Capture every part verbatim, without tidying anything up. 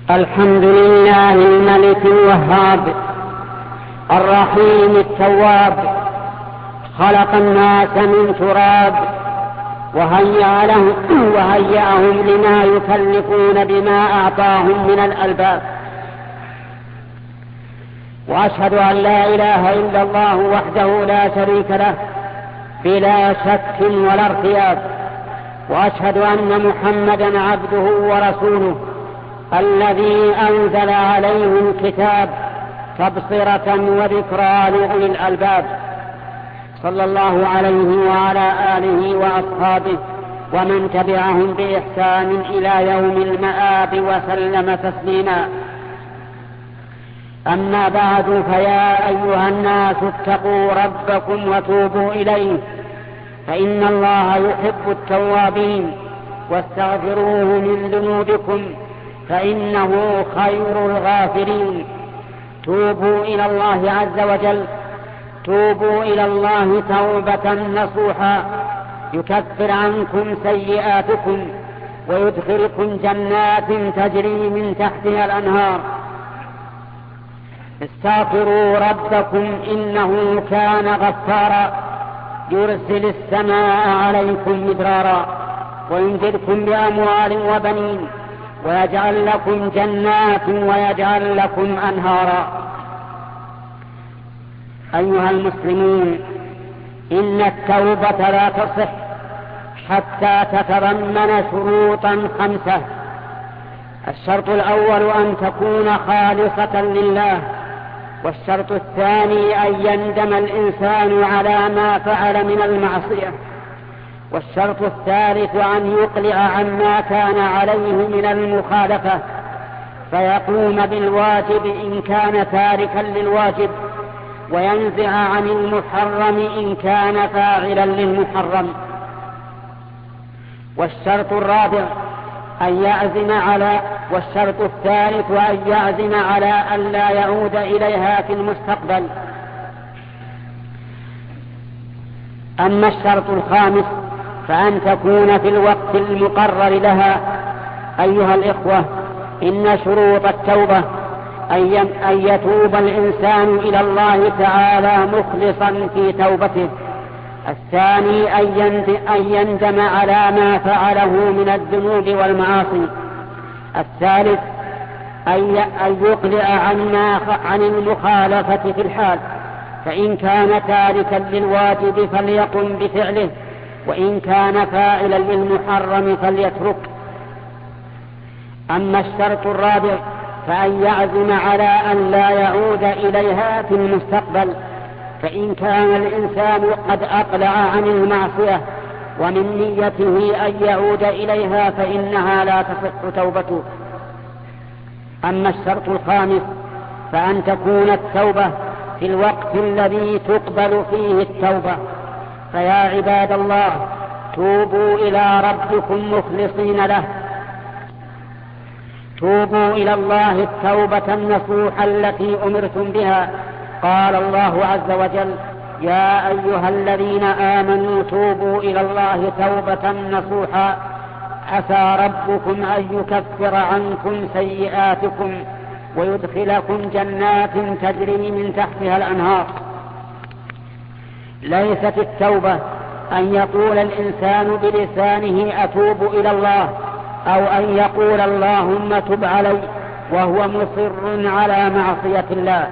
الحمد لله الملك الوهاب الرحيم التواب، خلق الناس من تراب وهيأ لهم وهيأهم لما يكلفون بما أعطاهم من الألباب. وأشهد أن لا إله إلا الله وحده لا شريك له بلا شك ولا ارتياب، وأشهد أن محمدا عبده ورسوله الذي أنزل عليه الكتاب تبصرة وذكرى لأولي الألباب، صلى الله عليه وعلى آله وأصحابه ومن تبعهم بإحسان إلى يوم المآب وسلم تسليما. أما بعد، فيا أيها الناس اتقوا ربكم وتوبوا إليه، فإن الله يحب التوابين، واستغفروه من ذنوبكم فإنه خير الغافرين. توبوا إلى الله عز وجل، توبوا إلى الله توبة نصوحا يكفر عنكم سيئاتكم ويدخلكم جنات تجري من تحتها الأنهار. استغفروا ربكم إنه كان غفارا، يرسل السماء عليكم مدرارا ويمددكم بأموال وبنين ويجعل لكم جنات ويجعل لكم أنهارا. أيها المسلمون، إن التوبة لا تصح حتى تتضمن شروطا خمسة. الشرط الأول أن تكون خالصة لله، والشرط الثاني أن يندم الإنسان على ما فعل من المعصية، والشرط الثالث أن يقلع عما كان عليه من المخالفة فيقوم بالواجب إن كان تاركا للواجب، وينزع عن المحرم إن كان فاعلا للمحرم. والشرط الرابع أن يعزم على والشرط الثالث أن يعزم على أن لا يعود إليها في المستقبل. أما الشرط الخامس فأن تكون في الوقت المقرر لها. أيها الإخوة، إن شروط التوبة أن يتوب الإنسان إلى الله تعالى مخلصا في توبته. الثاني أن يندم على ما فعله من الذنوب والمعاصي. الثالث أن يقلع عن المخالفة في الحال، فإن كان تاركا للواجب فليقم بفعله، وإن كان فاعلا للمحرم فليترك. أما الشرط الرابع فأن يعزم على أن لا يعود إليها في المستقبل، فإن كان الإنسان قد أقلع عن المعصية ومن نيته أن يعود إليها فإنها لا تصح توبته. أما الشرط الخامس فأن تكون التوبة في الوقت الذي تقبل فيه التوبة. فيا عباد الله، توبوا إلى ربكم مخلصين له، توبوا إلى الله التوبة النصوح التي أمرتم بها. قال الله عز وجل: يا أيها الذين آمنوا توبوا إلى الله توبة نصوحا عسى ربكم أن يكفر عنكم سيئاتكم ويدخلكم جنات تجري من تحتها الأنهار. ليست التوبة أن يقول الإنسان بلسانه أتوب إلى الله، أو أن يقول اللهم تب علي وهو مصر على معصية الله.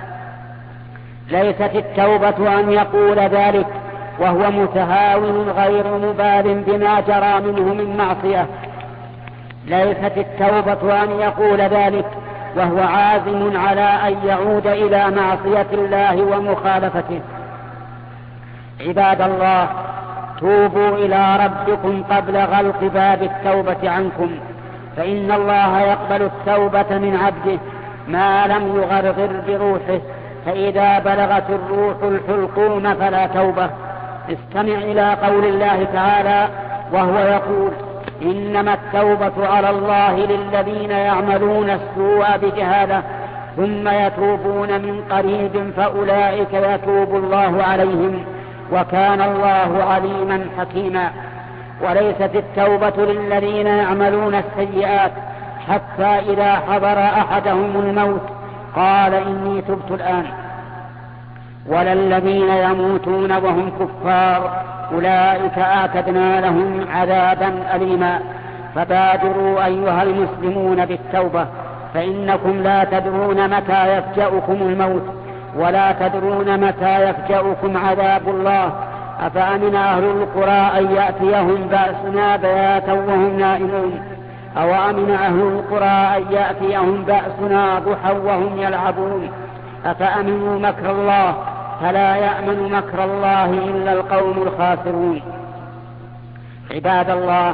ليست التوبة أن يقول ذلك وهو متهاون غير مبال بما جرى منه من معصية. ليست التوبة أن يقول ذلك وهو عازم على أن يعود إلى معصية الله ومخالفته. عباد الله، توبوا إلى ربكم قبل غلق باب التوبة عنكم، فإن الله يقبل التوبة من عبده ما لم يغرغر بروحه، فإذا بلغت الروح الحلقوم فلا توبة. استمع إلى قول الله تعالى وهو يقول: إنما التوبة على الله للذين يعملون السوء بجهالة ثم يتوبون من قريب فأولئك يتوب الله عليهم وكان الله عليما حكيما. وليست التوبة للذين يعملون السيئات حتى إذا حضر أحدهم الموت قال إني تبت الآن. ولا الذين يموتون وهم كفار أولئك أعتدنا لهم عذابا أليما. فبادروا أيها المسلمون بالتوبة، فإنكم لا تدرون متى يفجأكم الموت، ولا تدرون متى يفجأكم عذاب الله. أفأمن أهل القرى أن يأتيهم بأسنا بياتا وهم نائمون، أو أمن أهل القرى أن يأتيهم بأسنا ضحى وهم يلعبون. أفأمنوا مكر الله فلا يأمن مكر الله إلا القوم الخاسرون. عباد الله،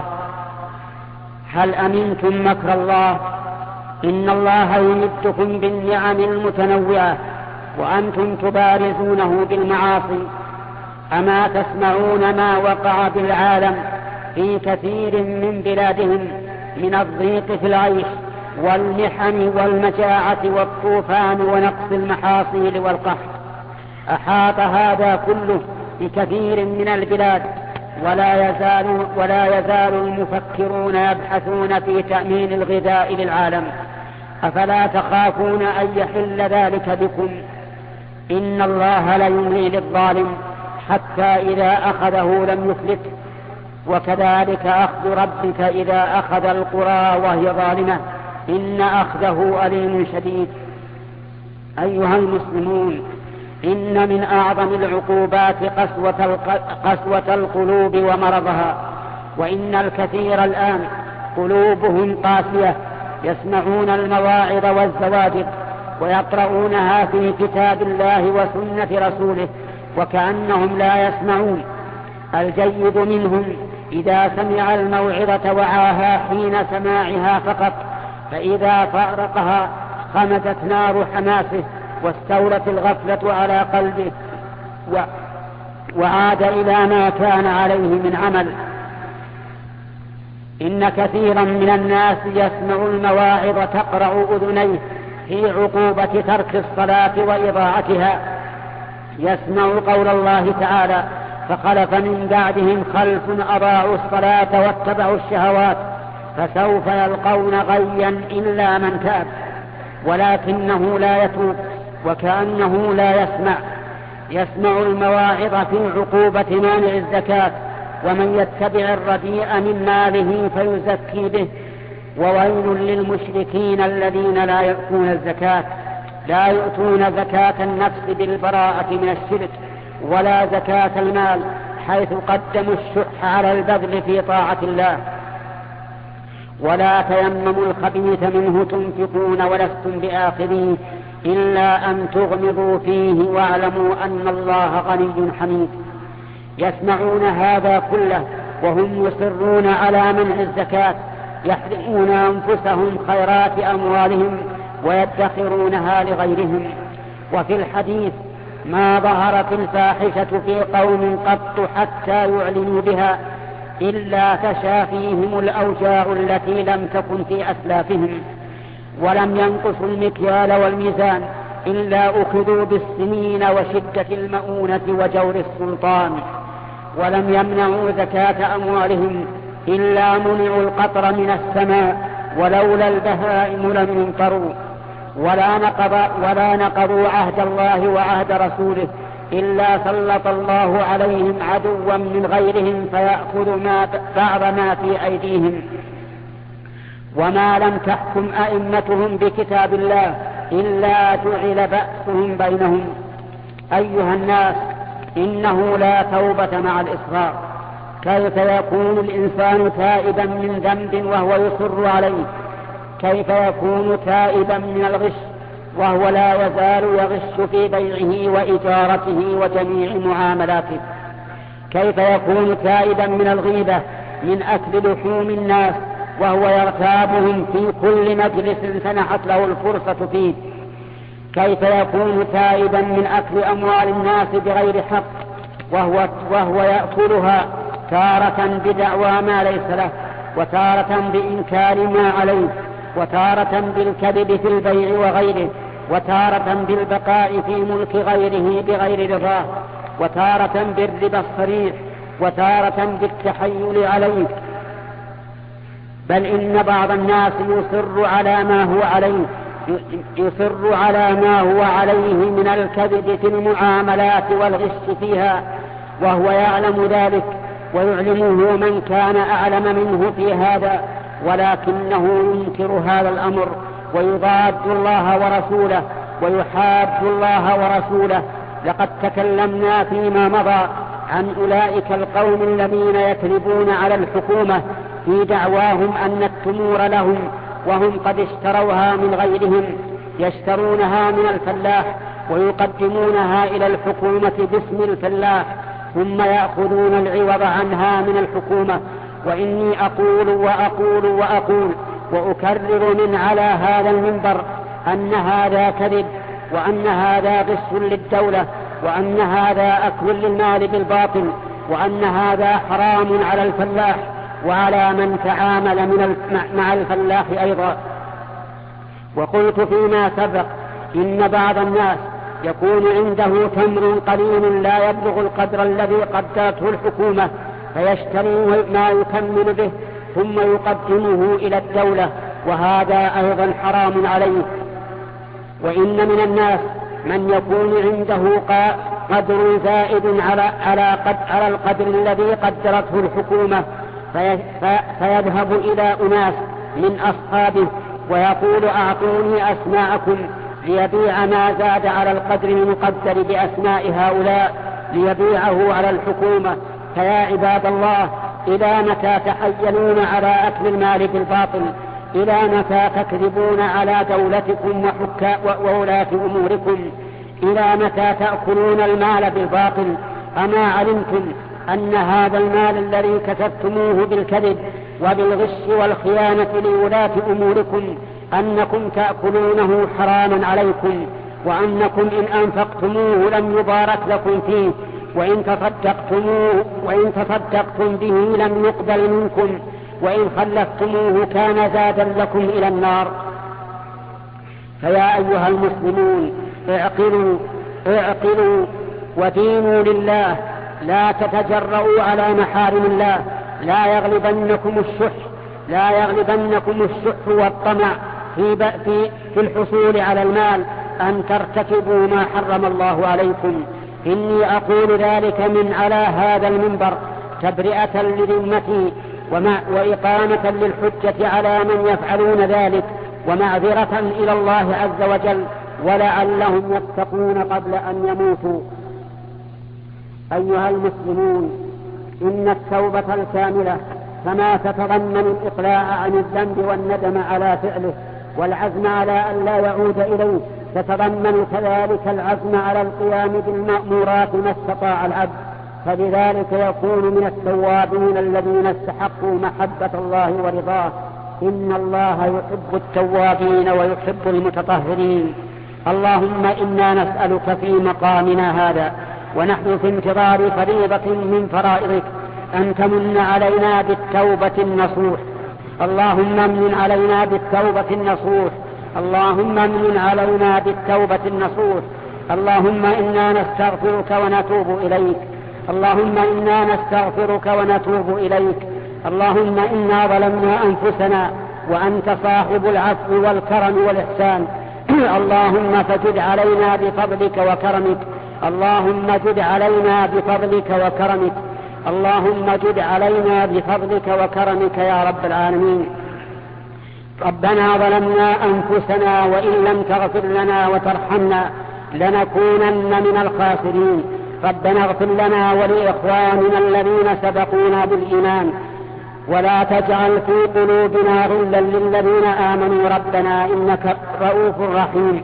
هل أمنتم مكر الله؟ إن الله يمدكم بالنعم المتنوعة وأنتم تبارزونه بالمعاصي. أما تسمعون ما وقع بالعالم في كثير من بلادهم من الضيق في العيش والمحن والمجاعة والطوفان ونقص المحاصيل والقحط. أحاط هذا كله بكثير من البلاد، ولا يزال, ولا يزال المفكرون يبحثون في تأمين الغذاء للعالم. أفلا تخافون أن يحل ذلك بكم؟ إن الله ليملي للظالم حتى إذا أخذه لم يفلته، وكذلك أخذ ربك إذا أخذ القرى وهي ظالمة إن أخذه أليم شديد. أيها المسلمون، إن من أعظم العقوبات قسوة, قسوة القلوب ومرضها، وإن الكثير الآن قلوبهم قاسية، يسمعون المواعظ والزواجر ويقرؤونها في كتاب الله وسنة رسوله وكأنهم لا يسمعون. الجيد منهم إذا سمع الموعظة وعاها حين سماعها فقط، فإذا فارقها خمدت نار حماسه واستولت الغفلة على قلبه وعاد إلى ما كان عليه من عمل. إن كثيرا من الناس يسمع المواعظ تقرع أذنيه في عقوبة ترك الصلاة وإضاعتها. يسمع قول الله تعالى: فخلف من بعدهم خلف أضاعوا الصلاة واتبعوا الشهوات فسوف يلقون غيا إلا من تاب، ولكنه لا يتوب وكأنه لا يسمع. يسمع المواعظ في عقوبة مانع الزكاة، ومن يتبع الرديء من ماله فيزكي به. وويل للمشركين الذين لا يؤتون الزكاة، لا يؤتون زكاة النفس بالبراءة من الشرك، ولا زكاة المال حيث قدموا الشح على البذل في طاعة الله. ولا تيمموا الخبيث منه تنفقون ولستم بآخذيه إلا أن تغمضوا فيه واعلموا أن الله غني حميد. يسمعون هذا كله وهم يصرون على منع الزكاة، يحرمون أنفسهم خيرات أموالهم ويدخرونها لغيرهم. وفي الحديث: ما ظهرت الفاحشة في قوم قط حتى يعلنوا بها إلا فشى فيهم الأوجاع التي لم تكن في أسلافهم، ولم ينقصوا المكيال والميزان إلا أخذوا بالسنين وشدة المؤونة وجور السلطان، ولم يمنعوا زكاة أموالهم إلا منعوا القطر من السماء، ولولا البهائم لم يمطروا. ولا نقضوا, ولا نقضوا عهد الله وعهد رسوله إلا سلط الله عليهم عدوا من غيرهم فيأخذ ما بعض ما في أيديهم. وما لم تحكم أئمتهم بكتاب الله إلا جعل بأسهم بينهم. أيها الناس، إنه لا توبة مع الإصرار. كيف يكون الإنسان تائبا من ذنب وهو يصر عليه؟ كيف يكون تائبا من الغش وهو لا يزال يغش في بيعه وإجارته وجميع معاملاته؟ كيف يكون تائبا من الغيبة من أكل لحوم الناس وهو يرتابهم في كل مجلس سنحت له الفرصة فيه؟ كيف يكون تائبا من أكل أموال الناس بغير حق وهو, وهو يأكلها تارة بدعوى ما ليس له، وتارة بإنكار ما عليه، وتارة بالكذب في البيع وغيره، وتارة بالبقاء في ملك غيره بغير رضاه، وتارة بالربا الصريح، وتارة بالتحيل عليه. بل إن بعض الناس يصر على ما هو عليه يصر على ما هو عليه من الكذب في المعاملات والغش فيها، وهو يعلم ذلك ويعلمه من كان أعلم منه في هذا، ولكنه ينكر هذا الأمر ويضاد الله ورسوله ويحاد الله ورسوله. لقد تكلمنا فيما مضى عن أولئك القوم الذين يكذبون على الحكومة في دعواهم أن التمور لهم، وهم قد اشتروها من غيرهم، يشترونها من الفلاح ويقدمونها إلى الحكومة باسم الفلاح، ثم يأخذون العوض عنها من الحكومة. وإني أقول وأقول وأقول وأكرر من على هذا المنبر أن هذا كذب، وأن هذا غش للدولة، وأن هذا أكل للمال بالباطل، وأن هذا حرام على الفلاح وعلى من تعامل من مع الفلاح أيضا. وقلت فيما سبق إن بعض الناس يكون عنده تمر قليل لا يبلغ القدر الذي قدرته الحكومة، فيشتري ما يكمل به ثم يقدمه إلى الدولة، وهذا أيضا حرام عليه. وإن من الناس من يكون عنده قدر زائد على على القدر الذي قدرته الحكومة، فيذهب إلى أناس من أصحابه ويقول أعطوني أسماءكم ليبيع ما زاد على القدر المقدر بأسماء هؤلاء ليبيعه على الحكومة. فيا عباد الله، إلى متى تحيلون على أكل المال بالباطل؟ إلى متى تكذبون على دولتكم وولاة أموركم؟ إلى متى تأكلون المال بالباطل؟ أما علمتم أن هذا المال الذي كسبتموه بالكذب وبالغش والخيانة لولاة أموركم أنكم تأكلونه حراما عليكم، وأنكم إن أنفقتموه لم يبارك لكم فيه، وإن تصدقتموه وإن تصدقتم به لم يقبل منكم، وإن خلفتموه كان زادا لكم إلى النار. فيا أيها المسلمون، اعقلوا اعقلوا ودينوا لله، لا تتجرؤوا على محارم الله، لا يغلبنكم الشح لا يغلبنكم الشح والطمع في, في, في الحصول على المال أن ترتكبوا ما حرم الله عليكم. إني أقول ذلك من على هذا المنبر تبرئة لذمتي وإقامة للحجة على من يفعلون ذلك، ومعذرة إلى الله عز وجل، ولعلهم يتقون قبل أن يموتوا. أيها المسلمون، إن التوبة الكاملة كما تتضمن الإقلاع عن الذنب والندم على فعله والعزم على أن لا يعود إليه، تتضمن كذلك العزم على القيام بالمأمورات ما استطاع العبد، فلذلك يكون من التوابين الذين استحقوا محبة الله ورضاه. إن الله يحب التوابين ويحب المتطهرين. اللهم إنا نسألك في مقامنا هذا ونحن في انتظار فريضة من فرائضك أن تمن علينا بالتوبة النصوح. اللهم من علينا بالتوبة النصوح اللهم من علينا بالتوبة النصوح اللهم إنا نستغفرك ونتوب إليك اللهم إنا نستغفرك ونتوب إليك اللهم إنا ظلمنا أنفسنا وأنت صاحب العفو والكرم والإحسان. اللهم فجد علينا بفضلك وكرمك اللهم جد علينا بفضلك وكرمك اللهم جد علينا بفضلك وكرمك يا رب العالمين. ربنا ظلمنا أنفسنا وإن لم تغفر لنا وترحمنا لنكونن من الخاسرين. ربنا اغفر لنا ولإخواننا الذين سبقونا بالإيمان ولا تجعل في قلوبنا غلا للذين آمنوا ربنا إنك رؤوف رحيم.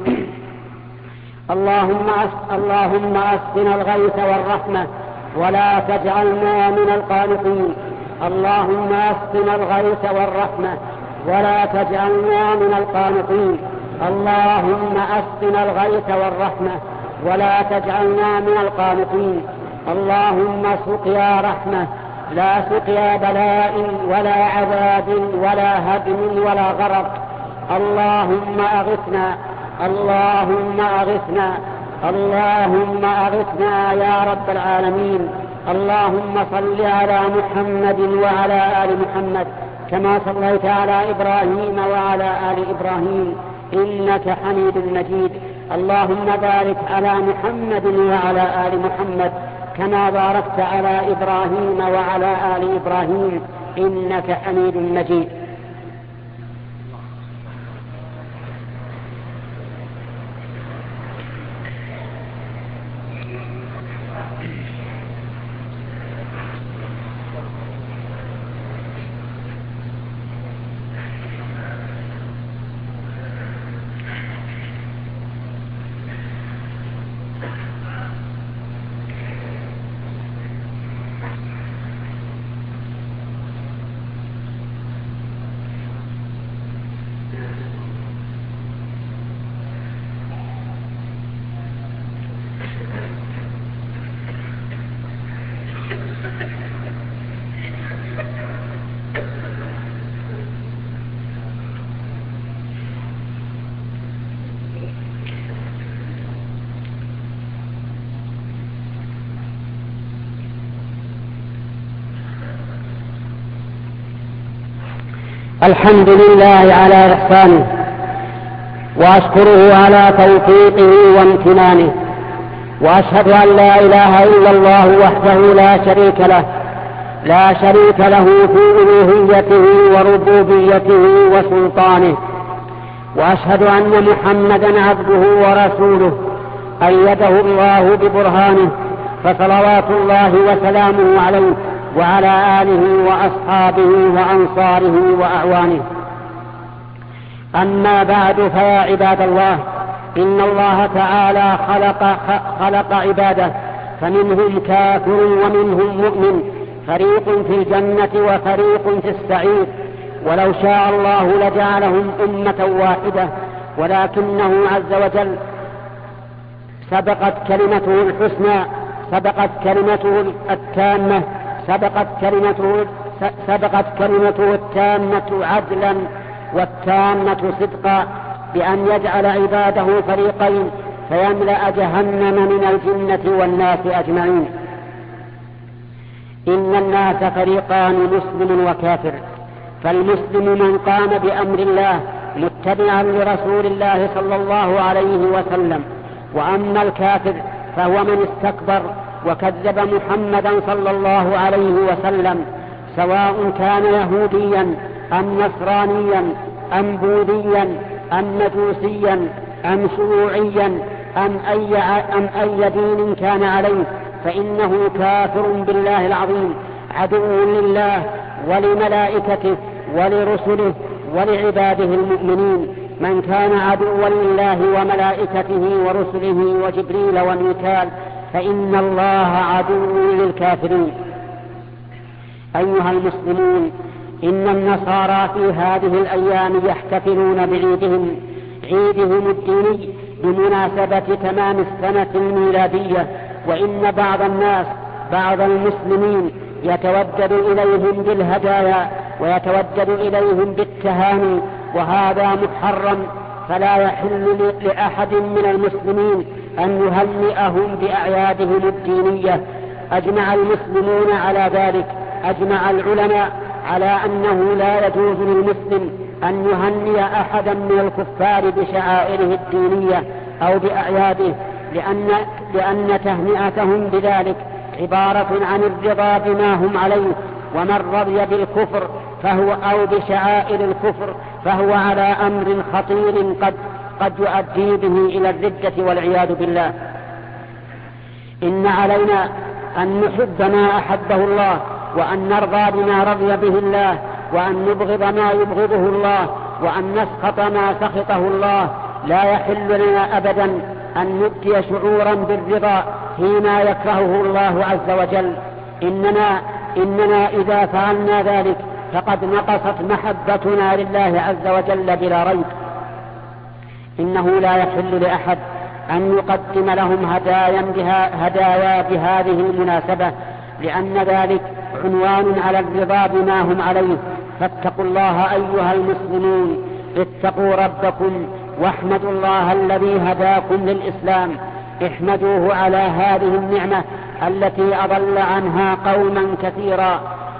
اللهم اللهم أسقنا الغيث والرحمة ولا تجعلنا من القانطين. اللهم أسقنا الغيث والرحمة ولا تجعلنا من القانطين. اللهم أسقنا الغيث والرحمة ولا تجعلنا من القانطين. اللهم سقيا رحمة لا سقيا بلاء ولا عذاب ولا هدم ولا غرق. اللهم أغثنا اللهم أغثنا اللهم أغثنا يا رب العالمين. اللهم صل على محمد وعلى آل محمد كما صليت على إبراهيم وعلى آل إبراهيم إنك حميد مجيد. اللهم بارك على محمد وعلى آل محمد كما باركت على إبراهيم وعلى آل إبراهيم إنك حميد مجيد. الحمد لله على إحسانه، وأشكره على توفيقه وامتنانه، وأشهد أن لا إله إلا الله وحده لا شريك له لا شريك له في ألوهيته وربوبيته وسلطانه، وأشهد أن محمدا عبده ورسوله أيده الله ببرهانه، فصلوات الله وسلامه عليه وعلى آله وأصحابه وأنصاره وأعوانه. أما بعد، فيا عباد الله، إن الله تعالى خلق, خلق عباده، فمنهم كافر ومنهم مؤمن، فريق في الجنة وفريق في السعير، ولو شاء الله لجعلهم أمة واحدة، ولكنه عز وجل سبقت كلمته الحسنى، سبقت كلمته التامة سبقت كلمته سبقت كلمته التامة عدلا والتامة صدقا، بأن يجعل عباده فريقين فيملأ جهنم من الجنة والناس أجمعين. إن الناس فريقان، مسلم وكافر، فالمسلم من قام بأمر الله متبعا لرسول الله صلى الله عليه وسلم، وأما الكافر فهو من استكبر وكذب محمدا صلى الله عليه وسلم، سواء كان يهوديا أم نصرانيا أم بوذيا أم مجوسيا أم شيوعيا أم أي, أم أي دين كان عليه، فإنه كافر بالله العظيم، عدو لله ولملائكته ولرسله ولعباده المؤمنين. من كان عدوا لله وملائكته ورسله وجبريل وميكال فإن الله عدو للكافرين. أيها المسلمون، إن النصارى في هذه الأيام يحتفلون بعيدهم عيدهم الديني بمناسبة تمام السنة الميلادية، وإن بعض الناس بعض المسلمين يتودد إليهم بالهدايا ويتودد إليهم بالتهاني، وهذا محرم، فلا يحل لأحد من المسلمين أن يهنئهم بأعيادهم الدينية. أجمع المسلمون على ذلك، أجمع العلماء على أنه لا يجوز للمسلم أن يهنئ أحدا من الكفار بشعائره الدينية أو بأعياده، لأن, لأن تهنئتهم بذلك عبارة عن الرضا بما هم عليه، ومن رضي بالكفر فهو أو بشعائر الكفر فهو على أمر خطير قد, قد يؤدي به إلى الردة والعياذ بالله. إن علينا أن نحب ما أحبه الله، وأن نرضى بما رضي به الله، وأن نبغض ما يبغضه الله، وأن نسخط ما سخطه الله. لا يحل لنا أبدا أن نبدي شعورا بالرضا فيما يكرهه الله عز وجل. إننا, إننا إذا فعلنا ذلك فقد نقصت محبتنا لله عز وجل بلا ريب. إنه لا يحل لأحد أن يقدم لهم هدايا بها هدايا بهذه المناسبة، لأن ذلك عنوان على الرضا بما هم عليه. فاتقوا الله أيها المسلمون، اتقوا ربكم واحمدوا الله الذي هداكم للإسلام، احمدوه على هذه النعمة التي أضل عنها قوما كثيرا.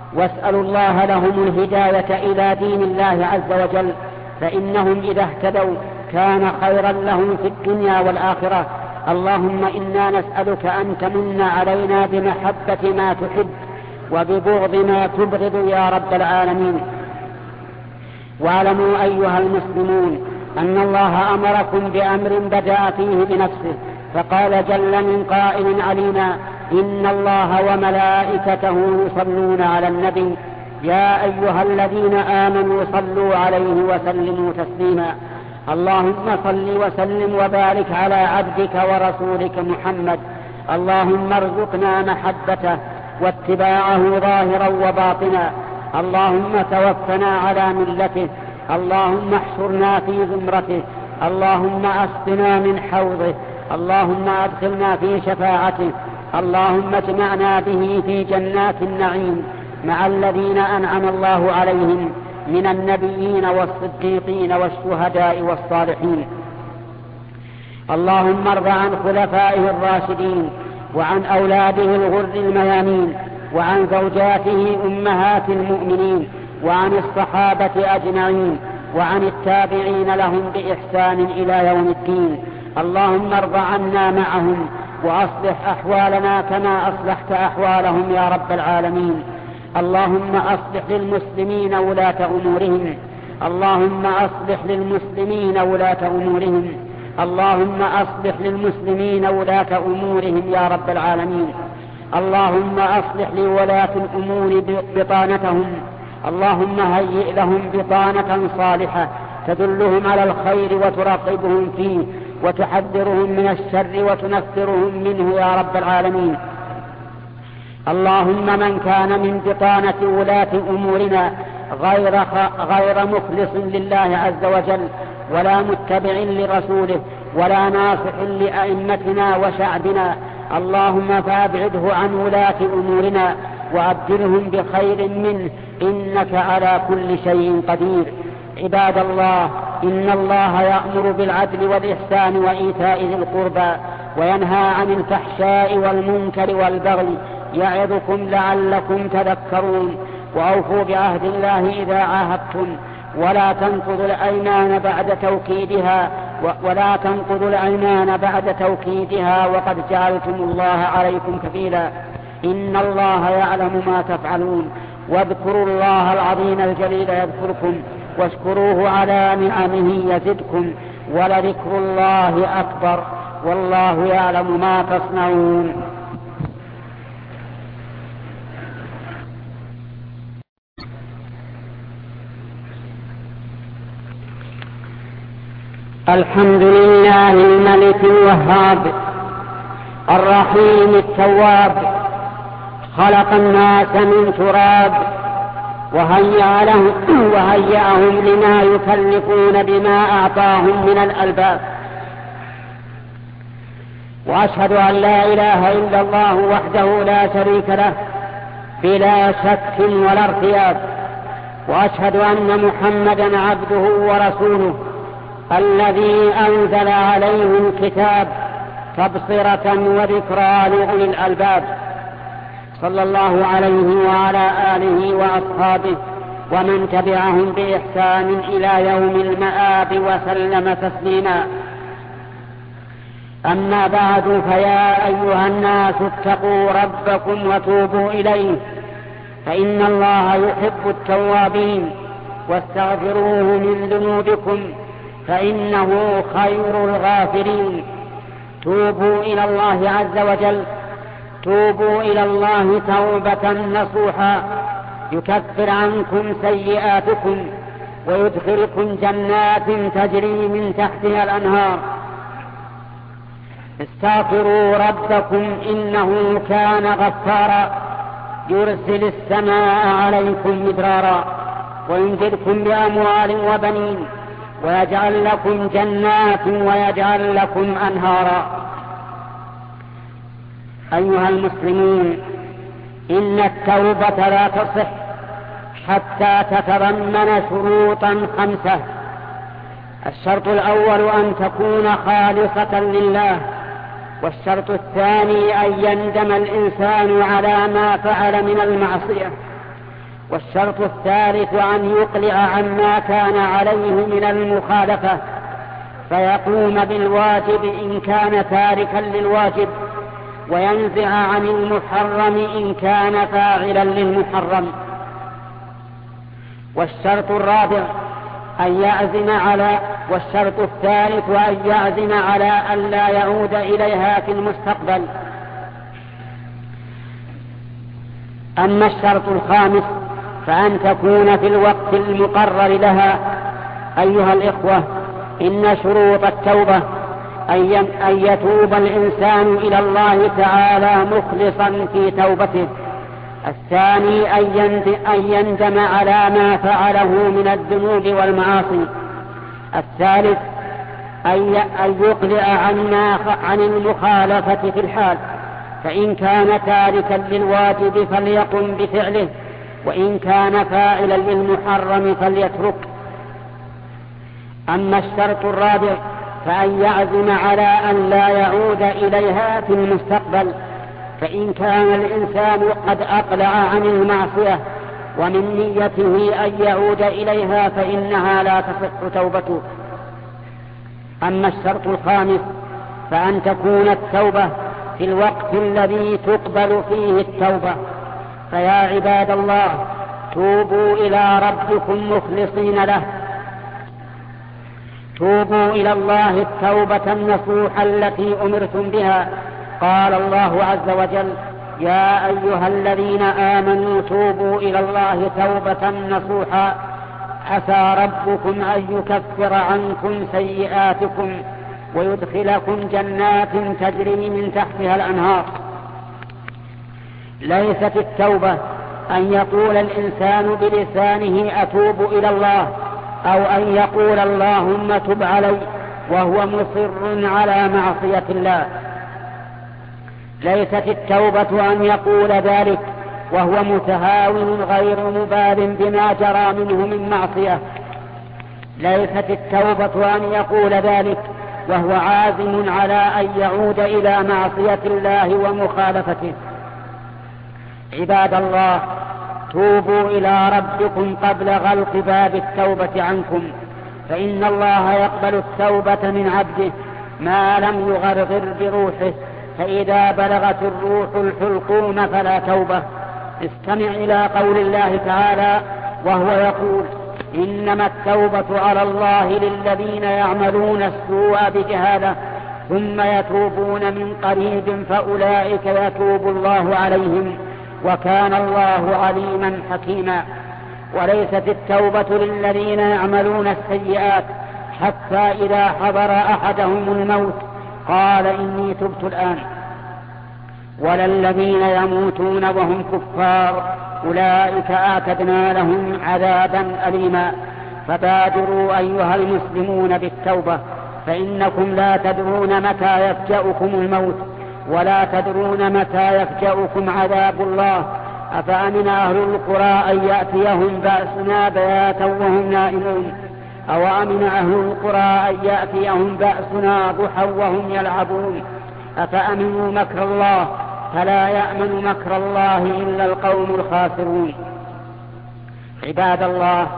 واسألوا الله لهم الهداية إلى دين الله عز وجل، فإنهم إذا اهتدوا كان خيرا لهم في الدنيا والآخرة. اللهم إنا نسألك أن تمن علينا بمحبة ما تحب وببغض ما تبغض يا رب العالمين. واعلموا أيها المسلمون أن الله أمركم بأمر بدأ فيه بنفسه، فقال جل من قائل علينا: إن الله وملائكته يصلون على النبي يا أيها الذين آمنوا صلوا عليه وسلموا تسليما. اللهم صل وسلم وبارك على عبدك ورسولك محمد. اللهم ارزقنا محبته واتباعه ظاهرا وباطنا. اللهم توفنا على ملته. اللهم احشرنا في زمرته. اللهم اسقنا من حوضه. اللهم ادخلنا في شفاعته. اللهم اجمعنا به في جنات النعيم مع الذين أنعم الله عليهم من النبيين والصديقين والشهداء والصالحين. اللهم ارض عن خلفائه الراشدين وعن أولاده الغر الميامين وعن زوجاته أمهات المؤمنين وعن الصحابة أجمعين وعن التابعين لهم بإحسان إلى يوم الدين. اللهم ارض عنا معهم وأصلح أحوالنا كما أصلحت أحوالهم يا رب العالمين. اللهم أصلح للمسلمين ولاة أمورهم. اللهم أصلح للمسلمين ولاة أمورهم. اللهم أصلح للمسلمين ولاة أمورهم يا رب العالمين. اللهم أصلح لولاة الأمور بطانتهم. اللهم هيئ لهم بطانة صالحة تدلهم على الخير وتراقبهم فيه وتحذرهم من الشر وتنفرهم منه يا رب العالمين. اللهم من كان من بطانة ولاة أمورنا غير, غير مخلص لله عز وجل ولا متبع لرسوله ولا ناصح لأئمتنا وشعبنا، اللهم فابعده عن ولاة أمورنا وأبدلهم بخير منه، إنك على كل شيء قدير. عباد الله، إن الله يأمر بالعدل والإحسان وإيتاء ذي القربى وينهى عن الفحشاء والمنكر والبغي يعظكم لعلكم تذكرون. وأوفوا بعهد الله إذا عاهدتم ولا تنقضوا الأيمان بعد توكيدها ولا تنقضوا الأيمان بعد توكيدها وقد جعلتم الله عليكم كفيلا. إن الله يعلم ما تفعلون. واذكروا الله العظيم الجليل يذكركم واشكروه على نعمه يزدكم ولذكر الله أكبر والله يعلم ما تصنعون. الحمد لله الملك الوهاب الرحيم التواب، خلق الناس من تراب وهيأ لهم وهيأهم لما يكلفون بما أعطاهم من الألباب. وأشهد أن لا إله إلا الله وحده لا شريك له بلا شك ولا ارتياب، وأشهد أن محمدا عبده ورسوله الذي أنزل عليه الكتاب تبصرة وذكرى لأولي الألباب، صلى الله عليه وعلى آله وأصحابه ومن تبعهم بإحسان إلى يوم المآب وسلم تسليما. أما بعد، فيا أيها الناس اتقوا ربكم وتوبوا إليه، فإن الله يحب التوابين، واستغفروه من ذنوبكم فإنه خير الغافرين. توبوا إلى الله عز وجل، توبوا إلى الله توبة نصوحا يكفر عنكم سيئاتكم ويدخلكم جنات تجري من تحتها الأنهار. استغفروا ربكم إنه كان غفارا يرسل السماء عليكم مدرارا ويمددكم بأموال وبنين ويجعل لكم جنات ويجعل لكم أنهارا. أيها المسلمون، إن التوبة لا تصح حتى تتضمن شروطا خمسة. الشرط الأول أن تكون خالصة لله، والشرط الثاني أن يندم الإنسان على ما فعل من المعصية، والشرط الثالث أن يقلع عما كان عليه من المخالفة فيقوم بالواجب إن كان تاركا للواجب، وينزع عن المحرم إن كان فاعلا للمحرم. والشرط الرابع أن يعزم على والشرط الثالث أن يعزم على أن لا يعود إليها في المستقبل. أما الشرط الخامس فأن تكون في الوقت المقرر لها. أيها الإخوة، إن شروط التوبة أن يتوب الإنسان إلى الله تعالى مخلصا في توبته. الثاني أن يندم على ما فعله من الذنوب والمعاصي. الثالث أن يقلع عن المخالفة في الحال، فإن كان تاركا للواجب فليقم بفعله، وإن كان فاعلا للمحرم فليترك. أما الشرط الرابع فأن يعزم على أن لا يعود إليها في المستقبل، فإن كان الإنسان قد أقلع عن المعصية ومن نيته أن يعود إليها فإنها لا تصح توبته. أما الشرط الخامس فأن تكون التوبة في الوقت الذي تقبل فيه التوبة. فيا عباد الله، توبوا إلى ربكم مخلصين له، توبوا إلى الله التوبة النصوح التي أمرتم بها. قال الله عز وجل: يا أيها الذين آمنوا توبوا إلى الله توبة نصوحا عسى ربكم أن يكفر عنكم سيئاتكم ويدخلكم جنات تجري من تحتها الأنهار. ليست التوبة أن يقول الإنسان بلسانه أتوب إلى الله، أو أن يقول اللهم تب علي وهو مصر على معصية الله. ليست التوبة أن يقول ذلك وهو متهاون غير مبال بما جرى منه من معصية. ليست التوبة أن يقول ذلك وهو عازم على أن يعود إلى معصية الله ومخالفته. عباد الله، توبوا إلى ربكم قبل غلق باب التوبة عنكم، فإن الله يقبل التوبة من عبده ما لم يغرغر بروحه، فإذا بلغت الروح الحلقوم فلا توبة. استمع إلى قول الله تعالى وهو يقول: إنما التوبة على الله للذين يعملون السوء بجهالة ثم يتوبون من قريب فأولئك يتوب الله عليهم وكان الله عليما حكيما. وليست التوبة للذين يعملون السيئات حتى إذا حضر أحدهم الموت قال إني تبت الآن، ولا الذين يموتون وهم كفار أولئك أعتدنا لهم عذابا أليما. فبادروا أيها المسلمون بالتوبة، فإنكم لا تدرون متى يفجأكم الموت ولا تدرون متى يفجأكم عذاب الله. أفأمن أهل القرى أن يأتيهم بأسنا بياتا وهم نائمون، أو أمن أهل القرى أن يأتيهم بأسنا ضحى وهم يلعبون. أفأمنوا مكر الله فلا يأمن مكر الله إلا القوم الخاسرون. عباد الله،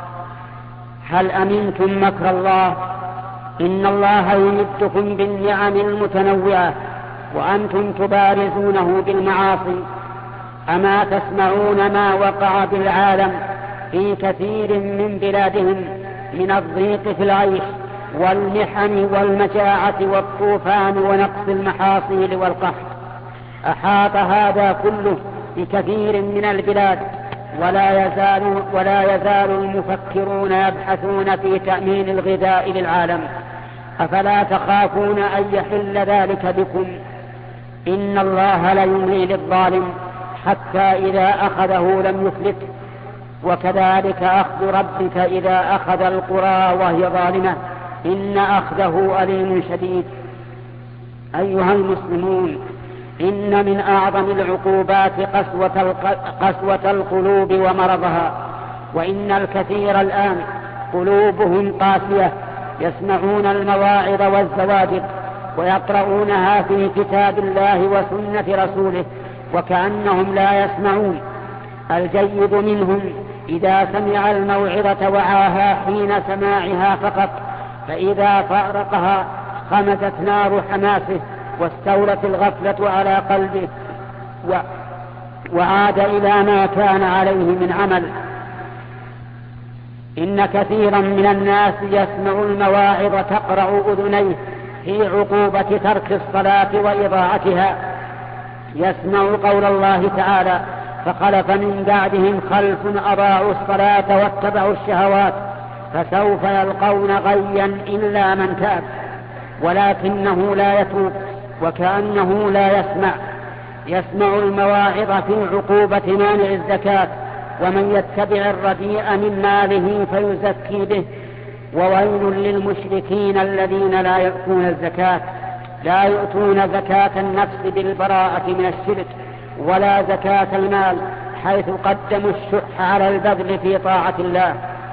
هل أمنتم مكر الله؟ إن الله يمدكم بالنعم المتنوعة وأنتم تبارزونه بالمعاصي. أما تسمعون ما وقع بالعالم في كثير من بلادهم من الضيق في العيش والمحن والمجاعة والطوفان ونقص المحاصيل والقحط؟ أحاط هذا كله بكثير من البلاد، ولا يزال, ولا يزال المفكرون يبحثون في تأمين الغذاء للعالم. أفلا تخافون أن يحل ذلك بكم؟ إن الله لا يملي للظالم حتى إذا أخذه لم يفلت، وكذلك أخذ ربك إذا أخذ القرى وهي ظالمة إن أخذه أليم شديد. أيها المسلمون، إن من أعظم العقوبات قسوة, قسوة القلوب ومرضها، وإن الكثير الآن قلوبهم قاسية، يسمعون المواعظ والزواجر ويقرؤونها في كتاب الله وسنة رسوله وكأنهم لا يسمعون. الجيد منهم إذا سمع الموعظة وعاها حين سماعها فقط، فإذا فارقها خمدت نار حماسه واستولت الغفلة على قلبه وعاد إلى ما كان عليه من عمل. إن كثيرا من الناس يسمع المواعظ تقرع أذنيه في عقوبة ترك الصلاة وإضاعتها. يسمع قول الله تعالى: فخلف من بعدهم خلف أضاعوا الصلاة واتبعوا الشهوات فسوف يلقون غيا إلا من تاب، ولكنه لا يتوب وكأنه لا يسمع. يسمع المواعظ في عقوبة مانع الزكاة، ومن يتبع الرديء من ماله فيزكي به، وويل للمشركين الذين لا يؤتون الزكاة لا يؤتون زكاة النفس بالبراءة من الشرك ولا زكاة المال، حيث قدموا الشح على البذل في طاعة الله.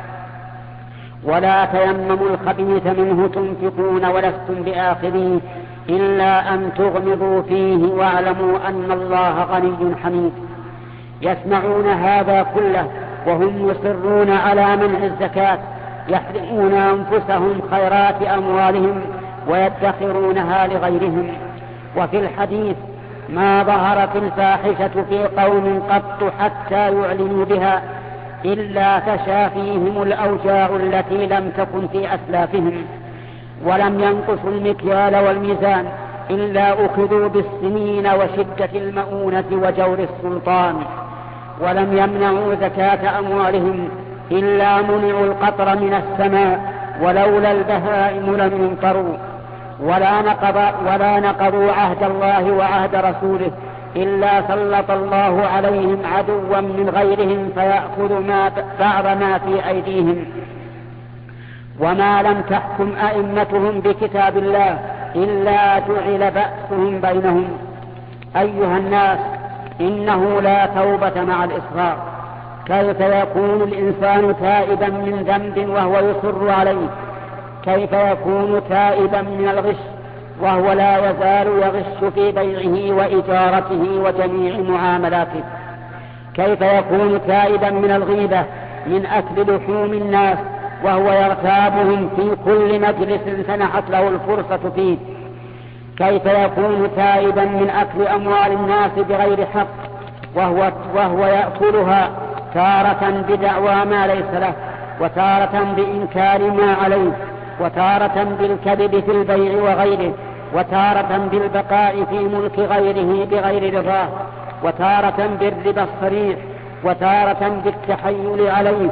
ولا تيمموا الخبيث منه تنفقون ولستم بآخذيه إلا أن تغمضوا فيه واعلموا أن الله غني حميد. يسمعون هذا كله وهم يصرون على منع الزكاة، يحرمون أنفسهم خيرات أموالهم ويدخرونها لغيرهم. وفي الحديث: ما ظهرت الفاحشة في قوم قط حتى يعلنوا بها إلا تشا فيهم الأوجاع التي لم تكن في أسلافهم، ولم ينقصوا المكيال والميزان إلا أخذوا بالسنين وشدة المؤونة وجور السلطان، ولم يمنعوا زكاة أموالهم إلا منعوا القطر من السماء، ولولا البهائم لم يمطروا، ولا نقضوا, ولا نقضوا عهد الله وعهد رسوله إلا سلط الله عليهم عدوا من غيرهم فيأخذ ما بعض ما في أيديهم. وما لم تحكم أئمتهم بكتاب الله إلا جعل بأسهم بينهم. أيها الناس، إنه لا توبة مع الإصرار. كيف يكون الإنسان تائبا من ذنب وهو يصر عليه؟ كيف يكون تائبا من الغش وهو لا يزال يغش في بيعه وإجارته وجميع معاملاته؟ كيف يكون تائبا من الغيبة من أكل لحوم الناس وهو يغتابهم في كل مجلس سنحت له الفرصة فيه؟ كيف يكون تائبا من أكل أموال الناس بغير حق وهو, وهو يأكلها تارة بدعوى ما ليس له، وتارة بإنكار ما عليه، وتارة بالكذب في البيع وغيره، وتارة بالبقاء في ملك غيره بغير رضاه، وتارة بالربا الصريح، وتارة بالتحيل عليه.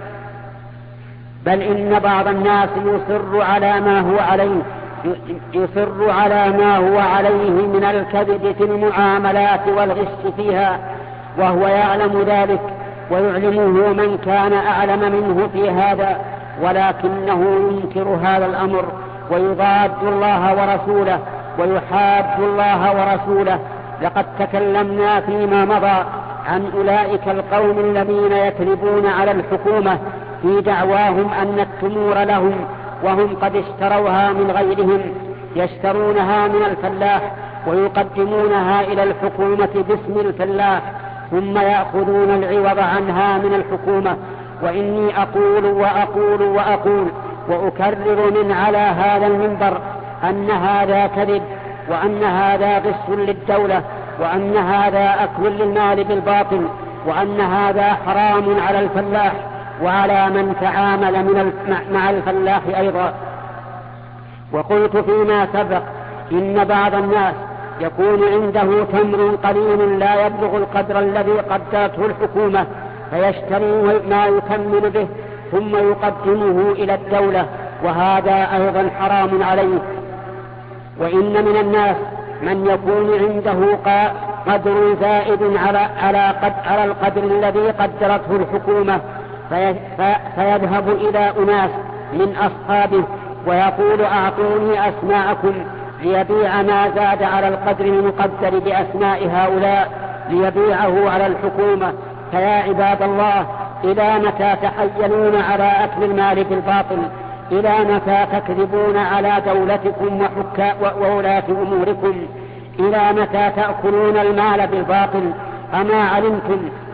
بل إن بعض الناس يصر على ما هو عليه يصر على ما هو عليه من الكذب في المعاملات والغش فيها وهو يعلم ذلك ويعلمه من كان أعلم منه في هذا، ولكنه ينكر هذا الأمر ويضاد الله ورسوله ويحاد الله ورسوله. لقد تكلمنا فيما مضى عن أولئك القوم الذين يكذبون على الحكومة في دعواهم أن التمور لهم وهم قد اشتروها من غيرهم، يشترونها من الفلاح ويقدمونها إلى الحكومة باسم الفلاح ثم يأخذون العوض عنها من الحكومة. وإني أقول وأقول وأقول وأكرر من على هذا المنبر أن هذا كذب، وأن هذا غش للدولة، وأن هذا أكل للمال بالباطل، وأن هذا حرام على الفلاح وعلى من تعامل من مع الفلاح أيضا. وقلت فيما سبق إن بعض الناس يكون عنده تمر قليل لا يبلغ القدر الذي قدرته الحكومة فيشتري ما يكمل به ثم يقدمه إلى الدولة، وهذا أيضا حرام عليه. وإن من الناس من يكون عنده قدر زائد على على القدر الذي قدرته الحكومة فيذهب إلى أناس من أصحابه ويقول: أعطوني أسماءكم، ليبيع ما زاد على القدر المقدر بأسماء هؤلاء ليبيعه على الحكومة. فيا عباد الله، إلى متى تحيلون على أكل المال بالباطل؟ إلى متى تكذبون على دولتكم وولاة أموركم؟ إلى متى تأكلون المال بالباطل؟ أما علمتم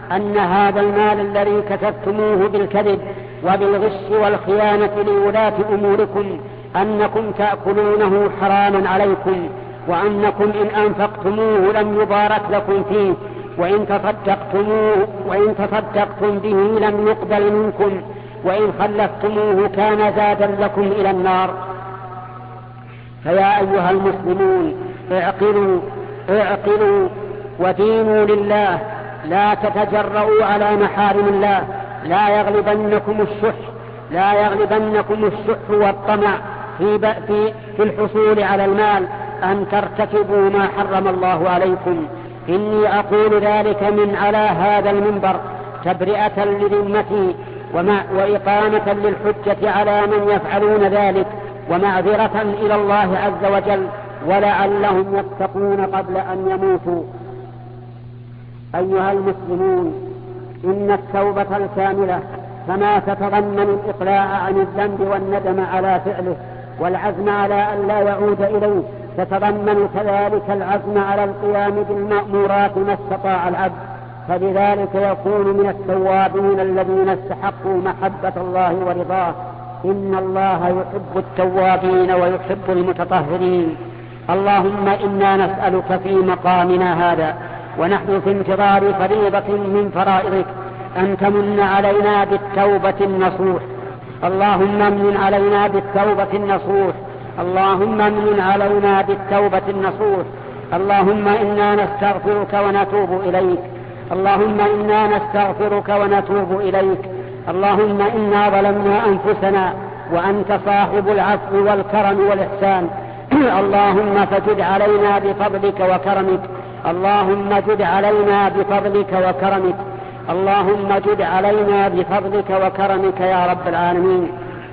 أن هذا المال الذي كسبتموه بالكذب وبالغش والخيانة لولاة أموركم أنكم تأكلونه حراما عليكم، وأنكم إن أنفقتموه لم يبارك لكم فيه، وإن تصدقتموه وإن تصدقتم به لم يقبل منكم، وإن خلفتموه كان زادا لكم إلى النار. فيا أيها المسلمون اعقلوا اعقلوا ودينوا لله، لا تتجرؤوا على محارم الله، لا يغلبنكم الشح لا يغلبنكم الشح والطمع في, في, في الحصول على المال أن ترتكبوا ما حرم الله عليكم. إني أقول ذلك من على هذا المنبر تبرئة لذمتي وإقامة للحجة على من يفعلون ذلك، ومعذرة إلى الله عز وجل، ولعلهم يتقون قبل أن يموتوا. أيها المسلمون، إن التوبة الكاملة كما تتضمن الإقلاع عن الذنب والندم على فعله والعزم على أن لا يعود إليه، تتضمن كذلك العزم على القيام بالمأمورات ما استطاع العبد، فبذلك يكون من التوابين الذين استحقوا محبة الله ورضاه. إن الله يحب التوابين ويحب المتطهرين. اللهم إنا نسألك في مقامنا هذا ونحن في انتظار فريضة من فرائضك أن تمن علينا بالتوبة النصوح. اللهم من علينا بالتوبة النصوح اللهم من علينا بالتوبة النصوح اللهم إنا نستغفرك ونتوب إليك اللهم إنا نستغفرك ونتوب إليك اللهم إنا ظلمنا أنفسنا وأنت صاحب العفو والكرم والإحسان. اللهم فجد علينا بفضلك وكرمك اللهم جد علينا بفضلك وكرمك اللهم جد علينا بفضلك وكرمك يا رب العالمين.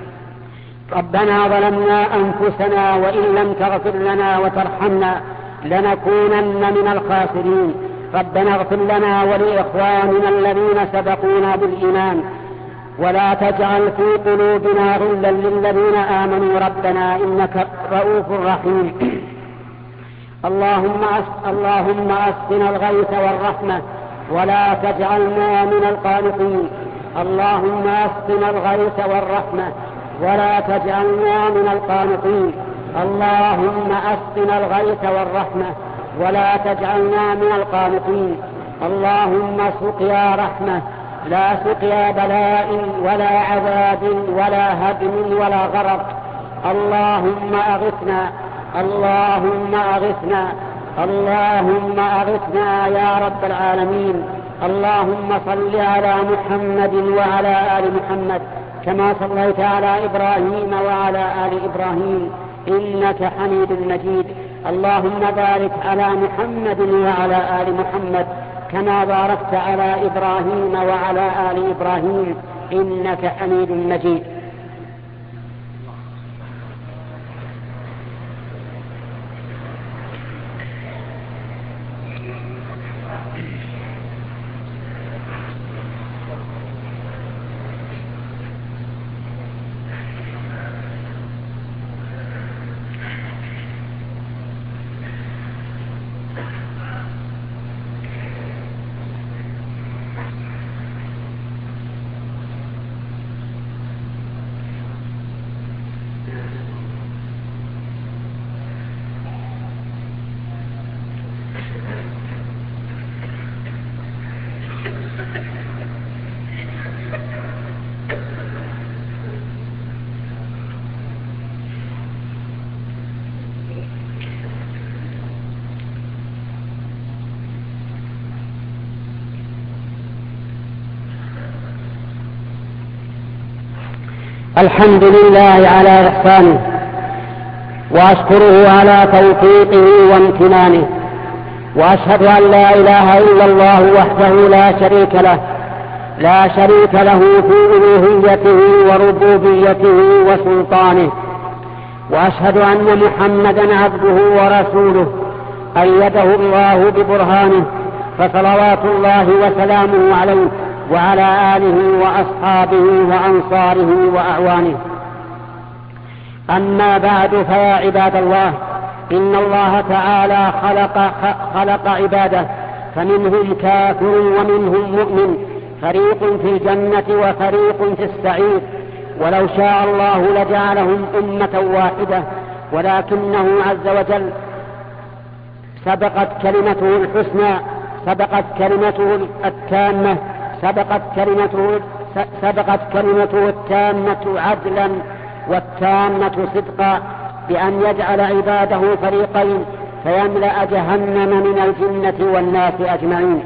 ربنا ظلمنا أنفسنا وإن لم تغفر لنا وترحمنا لنكونن من الخاسرين. ربنا اغفر لنا ولإخواننا الذين سبقونا بالإيمان ولا تجعل في قلوبنا غلا للذين آمنوا ربنا إنك رؤوف رحيم. اللهم اللهم أسقنا الغيث والرحمة ولا تجعلنا من القانطين. اللهم أسقنا الغيث والرحمة ولا تجعلنا من القانطين. اللهم أسقنا الغيث والرحمة ولا تجعلنا من القانطين. اللهم سقيا رحمة لا سقيا بلاء ولا عذاب ولا هدم ولا غرق. اللهم أغثنا اللهم أغثنا اللهم أغثنا يا رب العالمين. اللهم صل على محمد وعلى آل محمد كما صليت على إبراهيم وعلى آل إبراهيم إنك حميد مجيد. اللهم بارك على محمد وعلى آل محمد كما باركت على إبراهيم وعلى آل إبراهيم إنك حميد مجيد. الحمد لله على إحسانه وأشكره على توفيقه وامتنانه، وأشهد أن لا إله إلا الله وحده لا شريك له لا شريك له في ألوهيته وربوبيته وسلطانه، وأشهد أن محمدا عبده ورسوله أيده الله ببرهانه، فصلوات الله وسلامه عليه وعلى آله وأصحابه وأنصاره وأعوانه. أما بعد، فيا عباد الله، إن الله تعالى خلق, خلق عباده فمنهم كافر ومنهم مؤمن، فريق في الجنة وفريق في السعير. ولو شاء الله لجعلهم أمة واحدة، ولكنه عز وجل سبقت كلمته الحسنى، سبقت كلمته التامة، سبقت كلمته سبقت كلمته التامة عدلا والتامة صدقا، بأن يجعل عباده فريقين فيملأ جهنم من الجنة والناس أجمعين.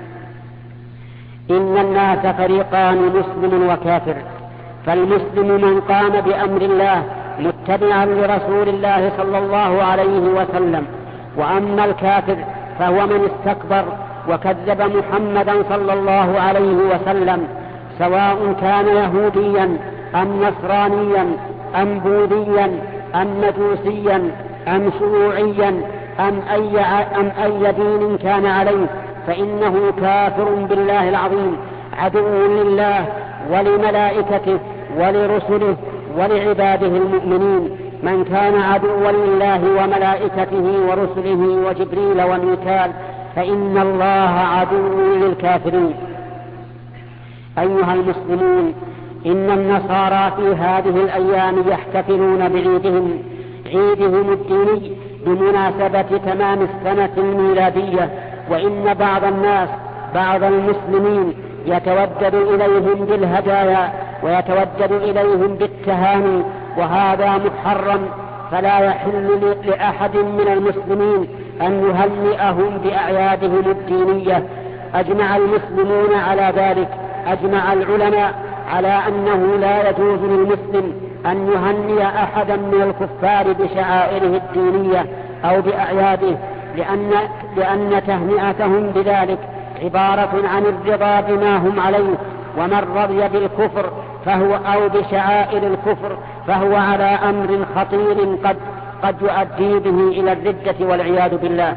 إن الناس فريقان، مسلم وكافر. فالمسلم من قام بأمر الله متبعا لرسول الله صلى الله عليه وسلم، وأما الكافر فهو من استكبر وكذب محمدا صلى الله عليه وسلم، سواء كان يهوديا أم نصرانيا أم بوذيا أم مجوسيا أم شيوعيا أم أي, أم أي دين كان عليه، فإنه كافر بالله العظيم، عدو لله ولملائكته ولرسله ولعباده المؤمنين. من كان عدوا لله وملائكته ورسله وجبريل وميكال فإن الله عدو للكافرين. أيها المسلمون، إن النصارى في هذه الأيام يحتفلون بعيدهم عيدهم الديني بمناسبة تمام السنة الميلادية، وإن بعض الناس بعض المسلمين يتودد إليهم بالهدايا ويتودد إليهم بالتهاني، وهذا محرم، فلا يحل لأحد من المسلمين أن يهنئهم بأعيادهم الدينية. أجمع المسلمون على ذلك، أجمع العلماء على أنه لا يجوز للمسلم أن يهنئ أحدا من الكفار بشعائره الدينية أو بأعياده، لأن, لأن تهنئتهم بذلك عبارة عن الرضا بما هم عليه، ومن رضي بالكفر فهو أو بشعائر الكفر فهو على أمر خطير قد, قد يؤدي به إلى الردة والعياذ بالله.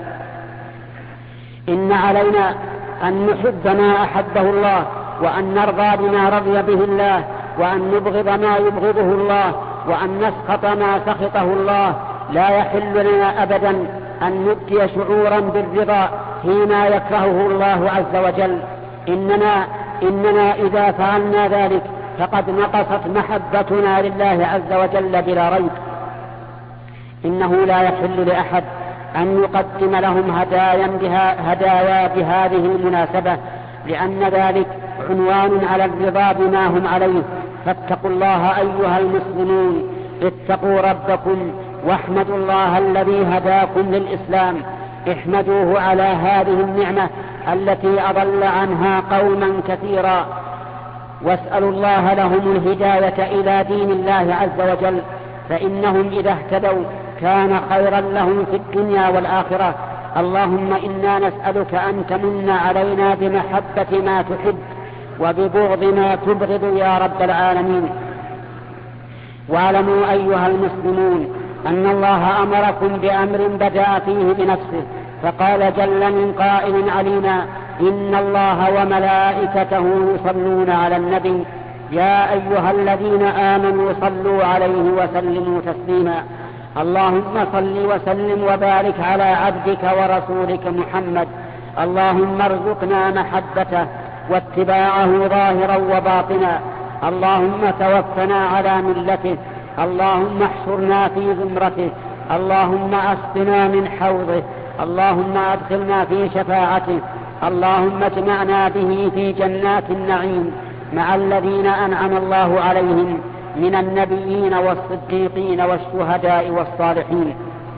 إن علينا أن نحب ما أحبه الله، وأن نرضى بما رضي به الله، وأن نبغض ما يبغضه الله، وأن نسخط ما سخطه الله. لا يحل لنا أبدا أن نبدي شعورا بالرضا فيما يكرهه الله عز وجل. إننا, إننا إذا فعلنا ذلك فقد نقصت محبتنا لله عز وجل بلا ريب. إنه لا يحل لأحد أن يقدم لهم هدايا بها هدايا بهذه المناسبة، لأن ذلك عنوان على الرضا بما هم عليه. فاتقوا الله أيها المسلمون، اتقوا ربكم واحمدوا الله الذي هداكم للإسلام، احمدوه على هذه النعمة التي أضل عنها قوما كثيرا، واسألوا الله لهم الهداية إلى دين الله عز وجل، فإنهم إذا اهتدوا كان خيرا لهم في الدنيا والآخرة. اللهم إنا نسألك أن تمن علينا بمحبة ما تحب وببغض ما تبغض يا رب العالمين. واعلموا أيها المسلمون أن الله أمركم بأمر بدأ فيه بنفسه، فقال جل من قائل علينا: إن الله وملائكته يصلون على النبي يا أيها الذين آمنوا صلوا عليه وسلموا تسليما. اللهم صل وسلم وبارك على عبدك ورسولك محمد. اللهم ارزقنا محبته واتباعه ظاهرا وباطنا. اللهم توفنا على ملته. اللهم احشرنا في زمرته. اللهم اسقنا من حوضه. اللهم ادخلنا في شفاعته. اللهم اجمعنا به في جنات النعيم مع الذين أنعم الله عليهم من النبيين والصديقين والشهداء والصالحين.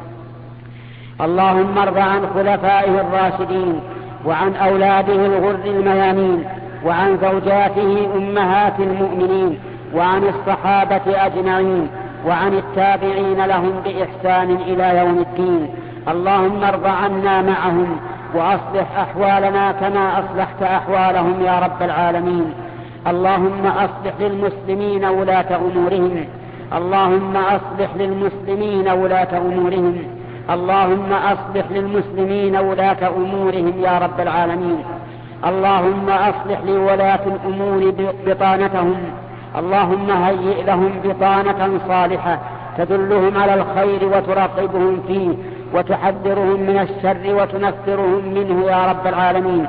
اللهم ارض عن خلفائه الراشدين وعن أولاده الغر الميامين وعن زوجاته أمهات المؤمنين وعن الصحابة أجمعين وعن التابعين لهم بإحسان إلى يوم الدين. اللهم ارض عنا معهم وأصلح أحوالنا كما أصلحت أحوالهم يا رب العالمين. اللهم أصلح للمسلمين ولاة أمورهم. اللهم أصلح للمسلمين ولاة أمورهم. اللهم أصلح للمسلمين ولاة أمورهم يا رب العالمين. اللهم أصلح لولاة الأمور بطانتهم. اللهم هيئ لهم بطانة صالحة تدلهم على الخير وتراقبهم فيه وتحذرهم من الشر وتنفرهم منه يا رب العالمين.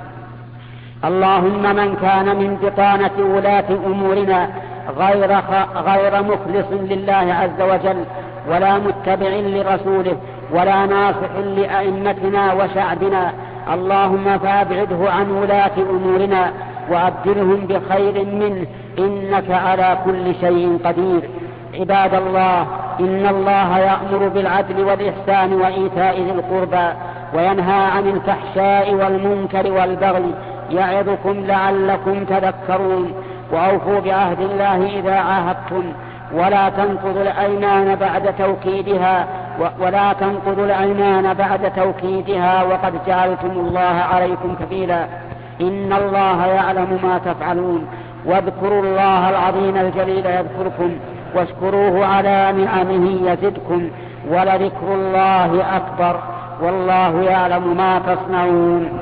اللهم من كان من بطانة ولاة أمورنا غير, غير مخلص لله عز وجل ولا متبع لرسوله ولا ناصح لأئمتنا وشعبنا، اللهم فأبعده عن ولاة أمورنا وأبدلهم بخير منه، إنك على كل شيء قدير. عباد الله، إن الله يأمر بالعدل والإحسان وإيتاء ذي القربى وينهى عن الفحشاء والمنكر والبغي، يعظكم لعلكم تذكرون. وأوفوا بعهد الله إذا عاهدتم، ولا تنقضوا الأيمان بعد توكيدها ولا تنقضوا الأيمان بعد توكيدها وقد جعلتم الله عليكم كفيلا، إن الله يعلم ما تفعلون. واذكروا الله العظيم الجليل يذكركم، واشكروه على نعمه يزدكم، ولذكر الله أكبر، والله يعلم ما تصنعون.